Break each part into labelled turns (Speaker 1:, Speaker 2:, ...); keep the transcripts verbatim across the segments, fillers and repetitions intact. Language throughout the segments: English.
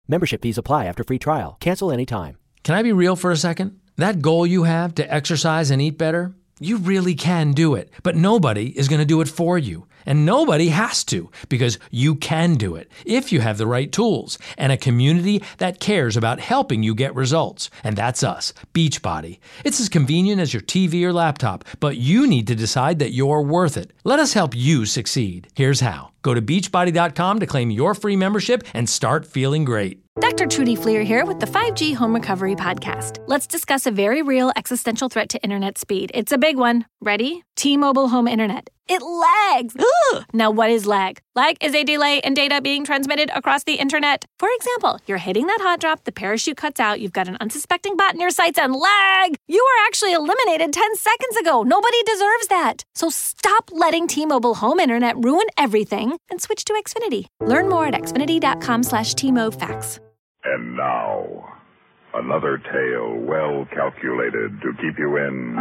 Speaker 1: Membership fees apply after free trial. Cancel anytime.
Speaker 2: Can I be real for a second? That goal you have to exercise and eat better, you really can do it, but nobody is going to do it for you. And nobody has to, because you can do it if you have the right tools and a community that cares about helping you get results. And that's us, Beachbody. It's as convenient as your T V or laptop, but you need to decide that you're worth it. Let us help you succeed. Here's how. Go to beachbody dot com to claim your free membership and start feeling great.
Speaker 3: Doctor Trudy Fleer here with the five G Home Recovery Podcast. Let's discuss a very real existential threat to internet speed. It's a big one. Ready? T-Mobile Home Internet. It lags. Ugh. Now, what is lag? Lag is a delay in data being transmitted across the internet. For example, you're hitting that hot drop, the parachute cuts out, you've got an unsuspecting bot in your sights, and lag! You were actually eliminated ten seconds ago. Nobody deserves that. So stop letting T-Mobile Home Internet ruin everything and switch to Xfinity. Learn more at xfinity.com slash T-MoFax.
Speaker 4: And now, another tale well calculated to keep you in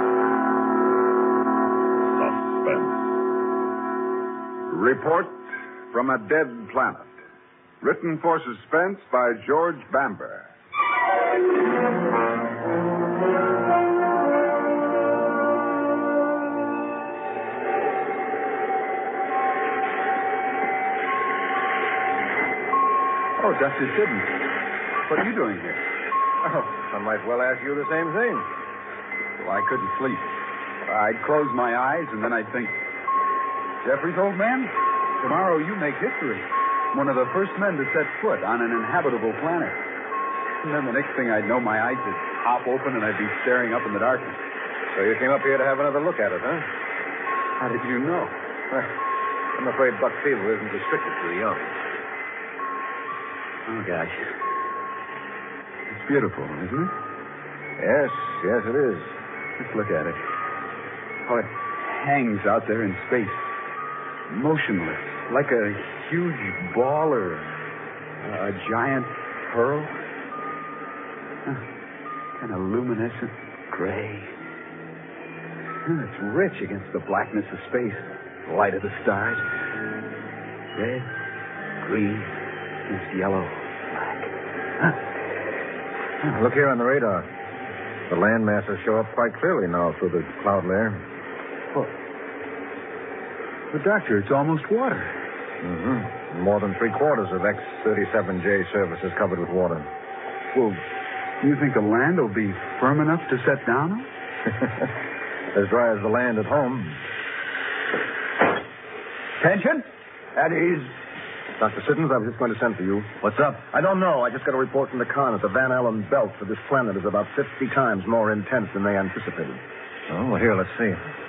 Speaker 4: suspense. Report from a Dead Planet. Written for suspense by George Bamber.
Speaker 5: Oh, Doctor Siddons. What are you doing here?
Speaker 6: Oh, I might well ask you the same thing.
Speaker 5: Well, I couldn't sleep. I'd close my eyes, and then I'd think, Jeffries, old man, tomorrow you make history. One of the first men to set foot on an inhabitable planet. And then the next thing I'd know, my eyes would pop open, and I'd be staring up in the darkness.
Speaker 6: So you came up here to have another look at it, huh?
Speaker 5: How did you know?
Speaker 6: Well, I'm afraid buck fever isn't restricted to the young.
Speaker 5: Oh, gosh. It's beautiful, isn't it?
Speaker 6: Yes, yes, it is.
Speaker 5: Just look at it. How it hangs out there in space. Motionless. Like a huge ball or a giant pearl. Huh. Kind of luminescent gray. Huh, it's rich against the blackness of space. The light of the stars. Red, green, against yellow, black. Huh.
Speaker 6: Huh. Look here on the radar. The land masses show up quite clearly now through the cloud layer.
Speaker 5: Well, but, Doctor, it's almost water.
Speaker 6: Mm-hmm. More than three quarters of X thirty-seven J surface is covered with water.
Speaker 5: Well, you think the land will be firm enough to set down?
Speaker 6: As dry as the land at home.
Speaker 5: Attention. At ease.
Speaker 6: Doctor Siddons, I was just going to send for you.
Speaker 5: What's up?
Speaker 6: I don't know. I just got a report from the Khan that the Van Allen belt for this planet is about fifty times more intense than they anticipated. Oh, well, here, let's see.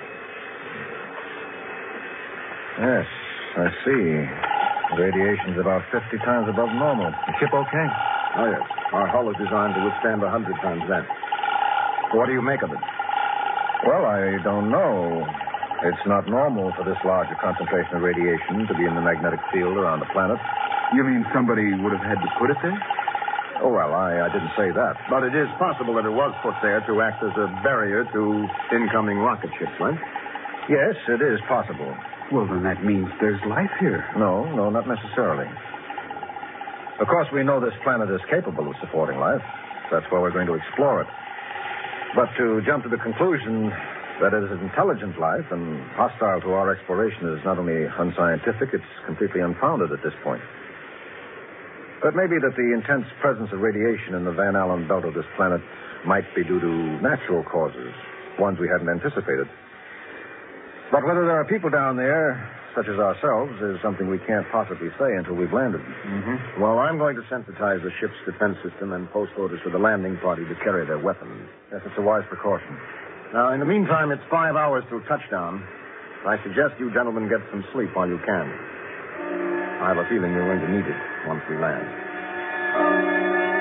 Speaker 6: Yes, I see. The radiation's about fifty times above normal. The ship okay? Oh, yes. Our hull is designed to withstand one hundred times that. What do you make of it? Well, I don't know. It's not normal for this larger concentration of radiation to be in the magnetic field around the planet.
Speaker 5: You mean somebody would have had to put it there?
Speaker 6: Oh, well, I, I didn't say that. But it is possible that it was put there to act as a barrier to incoming rocket ships, right? Yes, it is possible.
Speaker 5: Well, then that means there's life here.
Speaker 6: No, no, not necessarily. Of course, we know this planet is capable of supporting life. That's why we're going to explore it. But to jump to the conclusion that it is intelligent life and hostile to our exploration is not only unscientific, it's completely unfounded at this point. But maybe that the intense presence of radiation in the Van Allen belt of this planet might be due to natural causes, ones we hadn't anticipated. But whether there are people down there, such as ourselves, is something we can't possibly say until we've landed.
Speaker 5: Mm-hmm.
Speaker 6: Well, I'm going to sensitize the ship's defense system and post orders for the landing party to carry their weapons. Yes, it's a wise precaution. Now, in the meantime, it's five hours till touchdown. I suggest you gentlemen get some sleep while you can. I have a feeling you're going to need it once we land.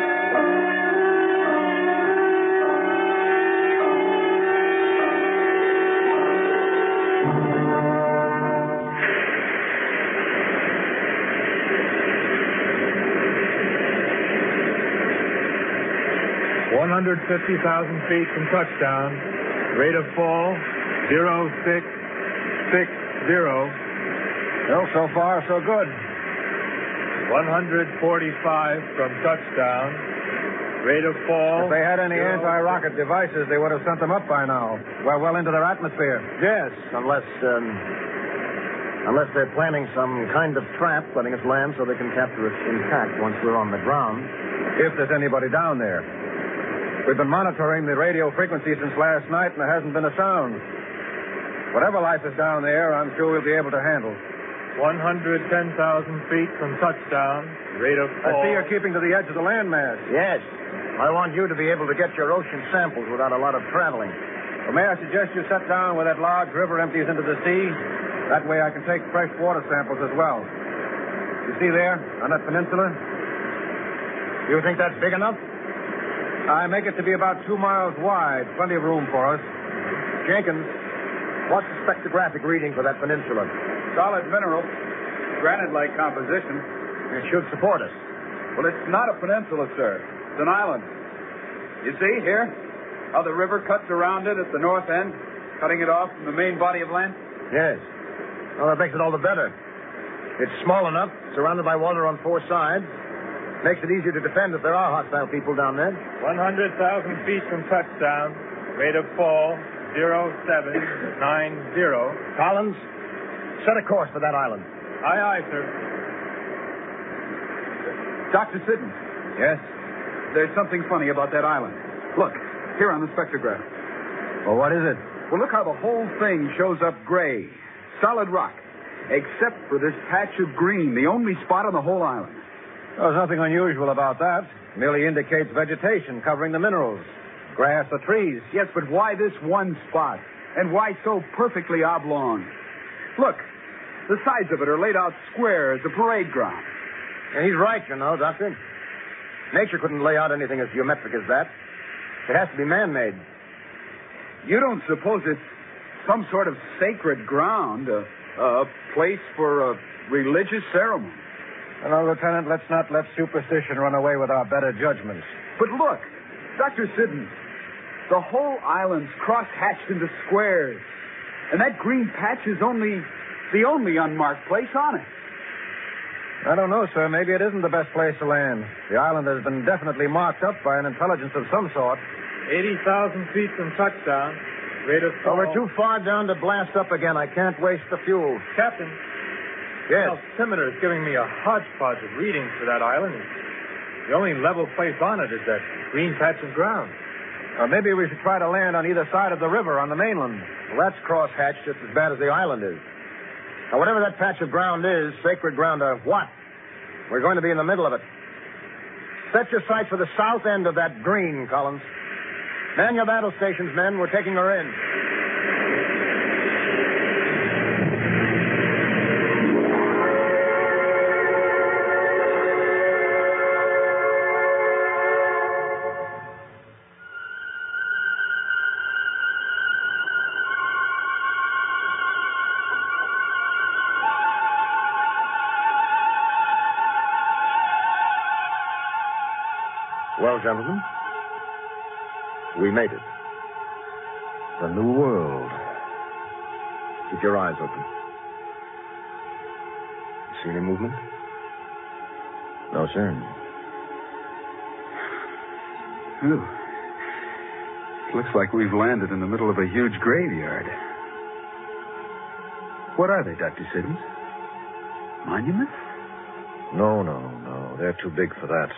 Speaker 7: one hundred fifty thousand feet from touchdown. Rate of fall, zero six six zero.
Speaker 6: Well, so far, so good.
Speaker 7: one hundred forty-five from touchdown. Rate of fall.
Speaker 6: If they had any
Speaker 7: zero.
Speaker 6: anti-rocket devices, they would have sent them up by now. Well, well into their atmosphere.
Speaker 8: Yes, unless, um, unless they're planning some kind of trap, letting us land so they can capture us intact once we're on the ground.
Speaker 6: If there's anybody down there. We've been monitoring the radio frequency since last night, and there hasn't been a sound. Whatever life is down there, I'm sure we'll be able to handle.
Speaker 7: one hundred ten thousand feet from touchdown. Rate of fall.
Speaker 6: I see you're keeping to the edge of the landmass.
Speaker 8: Yes. I want you to be able to get your ocean samples without a lot of traveling.
Speaker 6: Well, may I suggest you set down where that large river empties into the sea? That way I can take fresh water samples as well. You see there, on that peninsula?
Speaker 8: You think that's big enough?
Speaker 6: I make it to be about two miles wide. Plenty of room for us.
Speaker 8: Jenkins, what's the spectrographic reading for that peninsula?
Speaker 5: Solid mineral. Granite-like composition.
Speaker 8: It should support us.
Speaker 5: Well, it's not a peninsula, sir. It's an island. You see here how the river cuts around it at the north end, cutting it off from the main body of land?
Speaker 8: Yes. Well, that makes it all the better. It's small enough, surrounded by water on four sides. Makes it easier to defend if there are hostile people down there.
Speaker 7: one hundred thousand feet from touchdown. Rate of fall, zero seven nine zero.
Speaker 8: Collins, set a course for that island.
Speaker 7: Aye, aye, sir.
Speaker 5: Doctor Siddons.
Speaker 6: Yes?
Speaker 5: There's something funny about that island. Look, here on the spectrograph.
Speaker 6: Well, what is it?
Speaker 5: Well, look how the whole thing shows up gray. Solid rock. Except for this patch of green, the only spot on the whole island.
Speaker 6: There's nothing unusual about that. Merely indicates vegetation covering the minerals. Grass or trees.
Speaker 5: Yes, but why this one spot? And why so perfectly oblong? Look, the sides of it are laid out square as a parade ground.
Speaker 8: And he's right, you know, Doctor. Nature couldn't lay out anything as geometric as that. It has to be man-made.
Speaker 5: You don't suppose it's some sort of sacred ground, a, a place for a religious ceremony?
Speaker 6: Well, Lieutenant, let's not let superstition run away with our better judgments.
Speaker 5: But look, Doctor Siddons, the whole island's cross-hatched into squares. And that green patch is only the only unmarked place on it.
Speaker 6: I don't know, sir. Maybe it isn't the best place to land. The island has been definitely marked up by an intelligence of some sort.
Speaker 7: eighty thousand feet from touchdown. Rate of fall.
Speaker 8: Oh, we're too far down to blast up again. I can't waste the fuel.
Speaker 7: Captain.
Speaker 8: Yes?
Speaker 7: The altimeter is giving me a hodgepodge of readings for that island. The only level place on it is that green patch of ground.
Speaker 6: Or maybe we should try to land on either side of the river on the mainland.
Speaker 8: Well, that's cross-hatched just as bad as the island is. Now, whatever that patch of ground is, sacred ground or what, we're going to be in the middle of it. Set your sights for the south end of that green, Collins. Man your battle stations, men. We're taking her in. Well, gentlemen, we made it. The new world. Keep your eyes open. See any movement? No, sir.
Speaker 5: Ooh. Looks like we've landed in the middle of a huge graveyard. What are they, Doctor Siddons? Monuments?
Speaker 8: No, no, no. They're too big for that.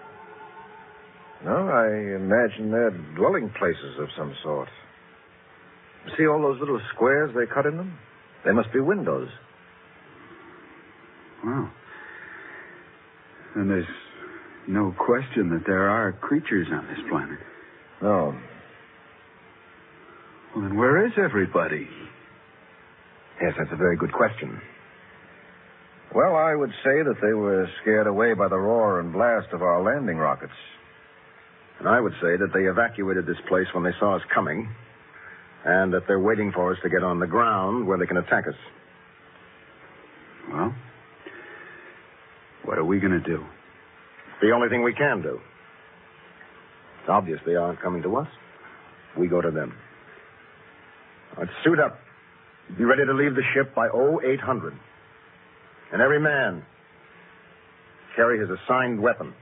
Speaker 8: No, I imagine they're dwelling places of some sort. See all those little squares they cut in them? They must be windows.
Speaker 5: Wow. And there's no question that there are creatures on this planet.
Speaker 8: No.
Speaker 5: Well, then where is everybody?
Speaker 8: Yes, that's a very good question. Well, I would say that they were scared away by the roar and blast of our landing rockets. And I would say that they evacuated this place when they saw us coming, and that they're waiting for us to get on the ground where they can attack us.
Speaker 5: Well, what are we going to do?
Speaker 8: It's the only thing we can do. It's obvious they aren't coming to us. We go to them. Let's suit up. Be ready to leave the ship by oh eight hundred. And every man, carry his assigned weapon.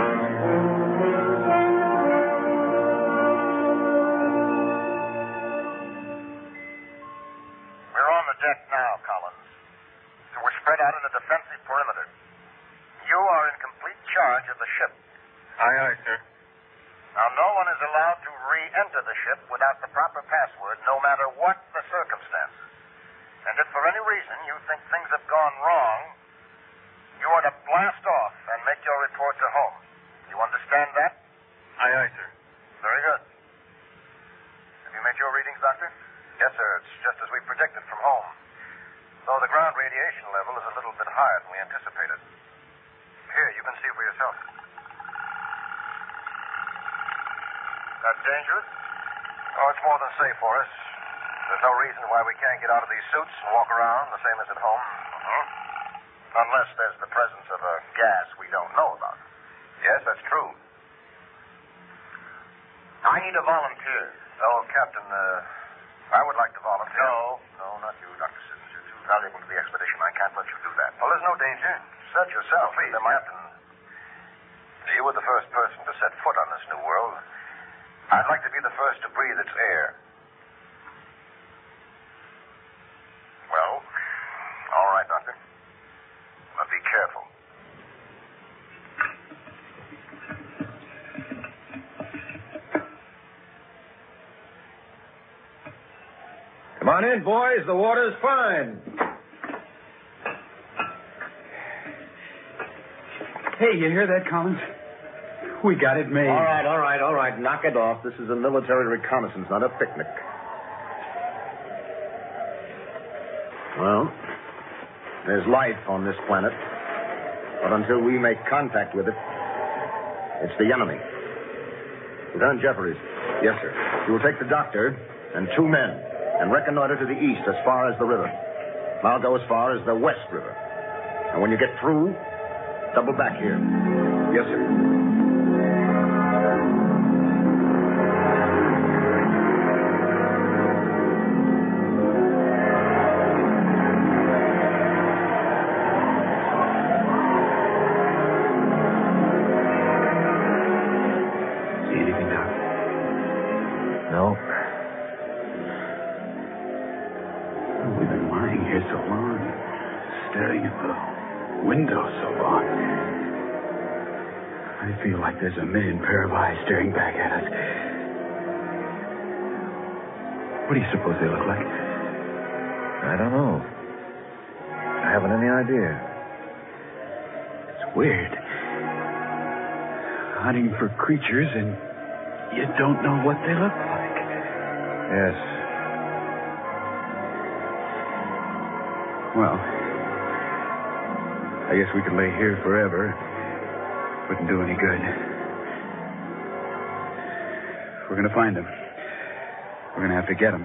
Speaker 6: We're on the deck now, Collins. So we're spread out in a defensive perimeter. You are in complete charge of the ship.
Speaker 7: Aye, aye, sir.
Speaker 6: Now, no one is allowed to re-enter the ship without the proper password, no matter what the circumstances. And if for any reason you think things have gone wrong, you are to blast off and make your report to home. You understand that?
Speaker 7: Aye, aye, sir.
Speaker 6: Very good. Have you made your readings, Doctor? Yes, sir. It's just as we predicted from home. Though the ground radiation level is a little bit higher than we anticipated. Here, you can see for yourself. That dangerous? Oh, it's more than safe for us. There's no reason why we can't get out of these suits and walk around the same as at home. Mm-hmm. Unless there's the presence of a gas we don't know about. Yes, that's true. I need a volunteer. Oh, Captain, uh, I would like to volunteer. No, no, not you, Doctor Siddons. You're too valuable to the expedition. I can't let you do that. Well, there's no danger. Set yourself. Please, Captain. You were the first person to set foot on this new world. I'd like to be the first to breathe its air. Well, all right, Doctor. But be careful.
Speaker 8: Come on in, boys. The water's fine.
Speaker 5: Hey, you hear that, Collins? We got it made.
Speaker 8: All right, all right, all right. Knock it off. This is a military reconnaissance, not a picnic. Well, there's life on this planet. But until we make contact with it, it's the enemy. Lieutenant Jeffries. Yes, sir. You will take the doctor and two men and reconnoiter to the east as far as the river. I'll go as far as the West River. And when you get through, double back here. Yes, sir.
Speaker 5: There's a million pair of eyes staring back at us. What do you suppose they look like?
Speaker 8: I don't know. I haven't any idea.
Speaker 5: It's weird. Hunting for creatures and you don't know what they look like.
Speaker 8: Yes.
Speaker 5: Well, I guess we could lay here forever. Wouldn't do any good. We're going to find them. We're going to have to get them.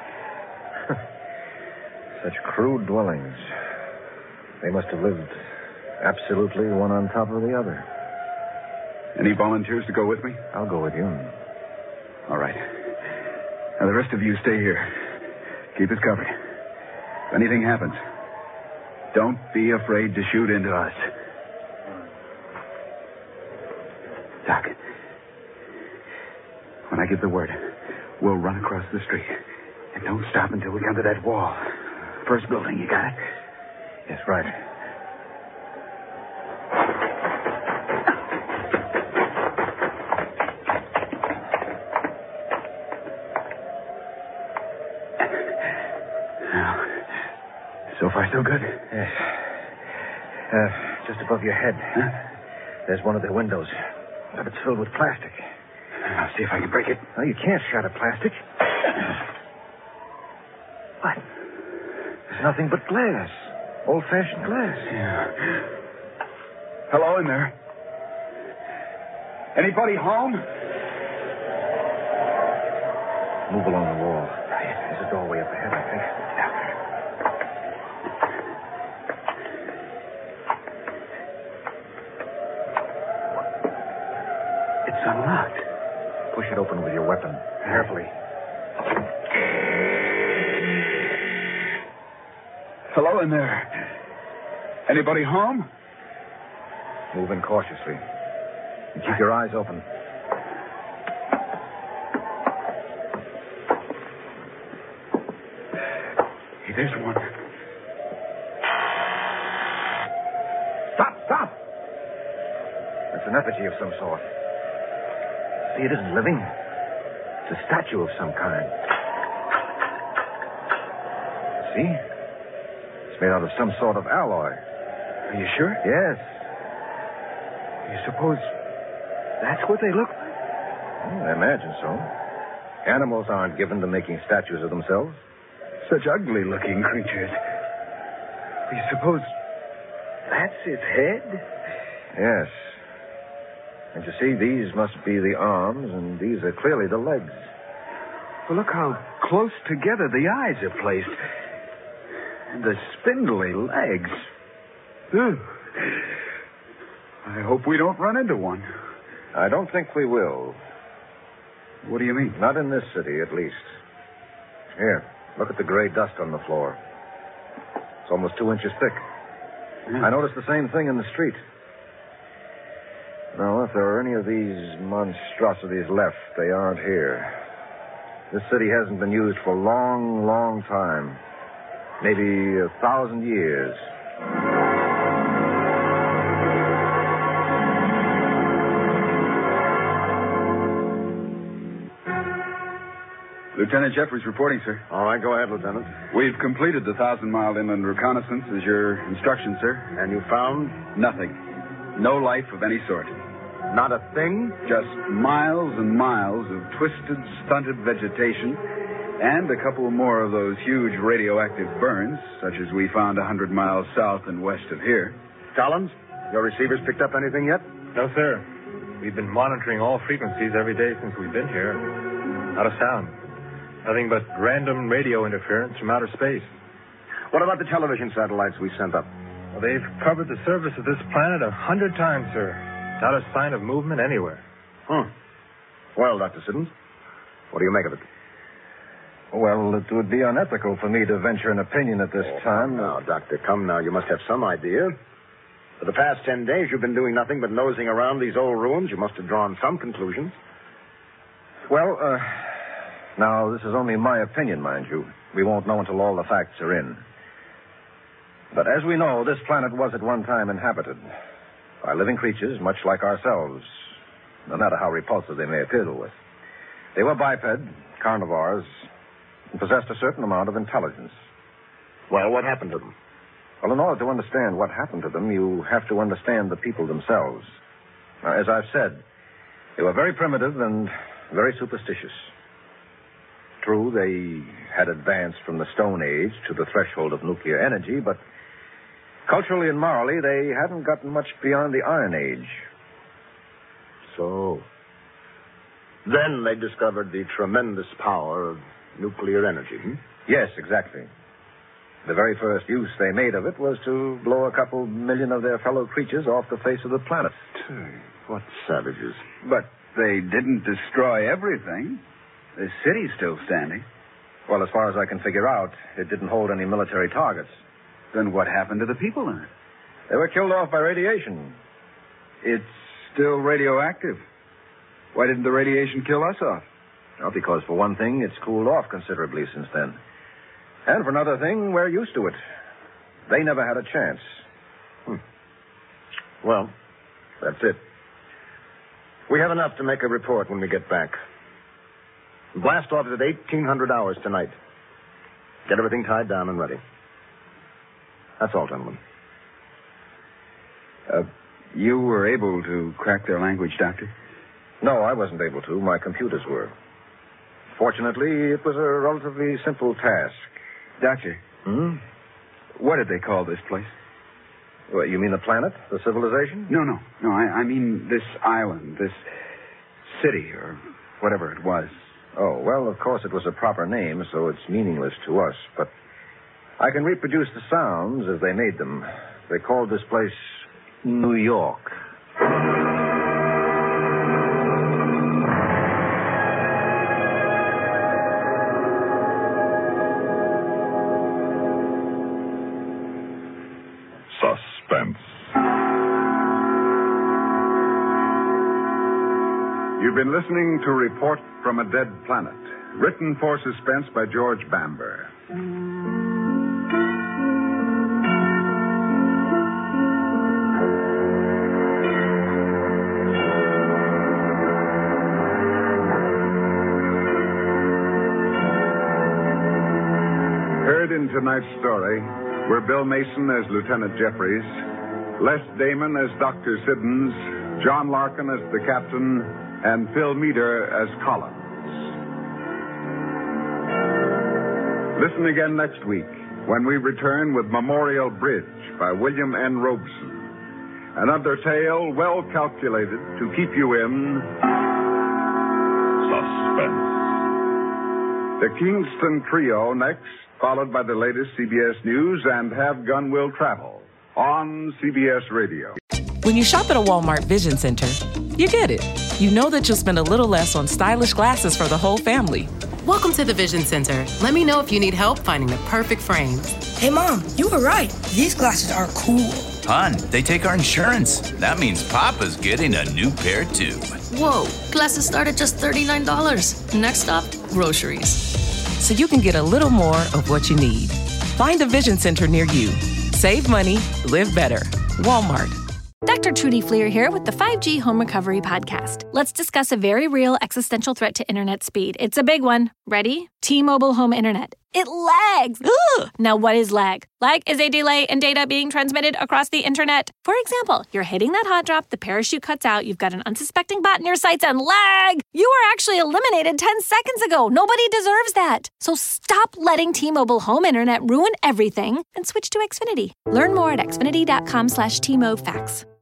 Speaker 8: Such crude dwellings. They must have lived absolutely one on top of the other.
Speaker 5: Any volunteers to go with me?
Speaker 8: I'll go with you.
Speaker 5: All right. Now, the rest of you stay here. Keep us covered. If anything happens, don't be afraid to shoot into us. Doc, when I give the word, we'll run across the street. And don't stop until we come to that wall. First building, you got it?
Speaker 8: Yes, right.
Speaker 5: Now, so far so good?
Speaker 8: Yes. Uh, just above your head.
Speaker 5: Huh?
Speaker 8: There's one of the windows. But it's filled with plastic.
Speaker 5: I'll see if I can break it.
Speaker 8: No, you can't shatter plastic. What? There's nothing but glass. Old-fashioned glass.
Speaker 5: Yeah. Hello in there. Anybody home?
Speaker 8: Move along the wall. Right. There's a doorway up ahead, I think.
Speaker 5: Yeah. It's unlocked.
Speaker 8: Push it open with your weapon. Carefully.
Speaker 5: Hello in there. Anybody home?
Speaker 6: Move in cautiously. And keep your eyes open.
Speaker 5: Hey, there's one.
Speaker 6: Stop! Stop! It's an effigy of some sort. See, it isn't living. It's a statue of some kind. See? It's made out of some sort of alloy.
Speaker 5: Are you sure?
Speaker 6: Yes.
Speaker 5: You suppose that's what they look like?
Speaker 6: Well, I imagine so. Animals aren't given to making statues of themselves.
Speaker 5: Such ugly-looking creatures. You suppose that's its head?
Speaker 6: Yes. And you see, these must be the arms, and these are clearly the legs.
Speaker 5: Well, look how close together the eyes are placed. And the spindly legs. Ugh. I hope we don't run into one.
Speaker 6: I don't think we will.
Speaker 5: What do you mean?
Speaker 6: Not in this city, at least. Here, look at the gray dust on the floor. It's almost two inches thick.
Speaker 5: Yeah.
Speaker 6: I noticed the same thing in the street. Now, if there are any of these monstrosities left, they aren't here. This city hasn't been used for a long, long time. Maybe a thousand years.
Speaker 4: Lieutenant Jeffries reporting, sir.
Speaker 8: All right, go ahead, Lieutenant.
Speaker 4: We've completed the thousand-mile inland reconnaissance as your instructions, sir.
Speaker 8: And you found?
Speaker 4: Nothing. No life of any sort.
Speaker 8: Not a thing?
Speaker 4: Just miles and miles of twisted, stunted vegetation and a couple more of those huge radioactive burns, such as we found a hundred miles south and west of here.
Speaker 8: Collins, your receivers picked up anything yet?
Speaker 7: No, sir. We've been monitoring all frequencies every day since we've been here. Not a sound. Nothing but random radio interference from outer space.
Speaker 8: What about the television satellites we sent up?
Speaker 7: Well, they've covered the surface of this planet a hundred times, sir. Not a sign of movement anywhere.
Speaker 8: Hmm. Well, Doctor Siddons, what do you make of it?
Speaker 6: Well, it would be unethical for me to venture an opinion at this
Speaker 8: oh,
Speaker 6: time.
Speaker 8: Come now, Doctor, come now. You must have some idea. For the past ten days, you've been doing nothing but nosing around these old ruins. You must have drawn some conclusions.
Speaker 6: Well, uh, now, this is only my opinion, mind you. We won't know until all the facts are in. But as we know, this planet was at one time inhabited by living creatures much like ourselves, no matter how repulsive they may appear to us. They were biped, carnivores, and possessed a certain amount of intelligence.
Speaker 8: Well, what happened to them?
Speaker 6: Well, in order to understand what happened to them, you have to understand the people themselves. Now, as I've said, they were very primitive and very superstitious. True, they had advanced from the Stone Age to the threshold of nuclear energy, but culturally and morally, they hadn't gotten much beyond the Iron Age.
Speaker 8: So, then they discovered the tremendous power of nuclear energy, hmm?
Speaker 6: Yes, exactly. The very first use they made of it was to blow a couple million of their fellow creatures off the face of the planet.
Speaker 8: What savages.
Speaker 4: But they didn't destroy everything. The city's still standing.
Speaker 6: Well, as far as I can figure out, it didn't hold any military targets.
Speaker 4: Then what happened to the people in it?
Speaker 6: They were killed off by radiation.
Speaker 4: It's still radioactive. Why didn't the radiation kill us off?
Speaker 6: Well, because for one thing, it's cooled off considerably since then. And for another thing, we're used to it. They never had a chance.
Speaker 8: Hmm. Well, that's it. We have enough to make a report when we get back. Blast off is at eighteen hundred hours tonight. Get everything tied down and ready. That's all, gentlemen.
Speaker 4: Uh, you were able to crack their language, Doctor?
Speaker 6: No, I wasn't able to. My computers were. Fortunately, it was a relatively simple task.
Speaker 4: Doctor?
Speaker 6: Hmm?
Speaker 4: What did they call this place?
Speaker 6: What, you mean the planet? The civilization?
Speaker 4: No, no. No, I, I mean this island, this city, or whatever it was.
Speaker 6: Oh, well, of course it was a proper name, so it's meaningless to us. But I can reproduce the sounds as they made them. They called this place New York.
Speaker 9: Suspense.
Speaker 4: You've been listening to Report from a Dead Planet, written for suspense by George Bamber. Heard in tonight's story were Bill Mason as Lieutenant Jeffries, Les Damon as Doctor Siddons, John Larkin as the captain, and Phil Meader as Collins. Listen again next week when we return with Memorial Bridge by William N. Robeson. Another tale well calculated to keep you in suspense. The Kingston Trio next, followed by the latest C B S News and Have Gun Will Travel on C B S Radio.
Speaker 9: When you shop at a Walmart Vision Center, you get it. You know that you'll spend a little less on stylish glasses for the whole family.
Speaker 10: Welcome to the Vision Center. Let me know if you need help finding the perfect frames.
Speaker 11: Hey, Mom, you were right. These glasses are cool.
Speaker 12: Hon, they take our insurance. That means Papa's getting a new pair, too.
Speaker 10: Whoa, glasses start at just thirty-nine dollars. Next stop, groceries.
Speaker 9: So you can get a little more of what you need. Find a Vision Center near you. Save money, live better. Walmart.
Speaker 3: Doctor Trudy Fleer here with the five G Home Recovery Podcast. Let's discuss a very real existential threat to internet speed. It's a big one. Ready? T-Mobile Home Internet. It lags. Ugh. Now, what is lag? Lag is a delay in data being transmitted across the internet. For example, you're hitting that hot drop, the parachute cuts out, you've got an unsuspecting bot in your sights, and lag! You were actually eliminated ten seconds ago. Nobody deserves that. So stop letting T-Mobile Home Internet ruin everything and switch to Xfinity. Learn more at xfinity.com slash T-Mo facts.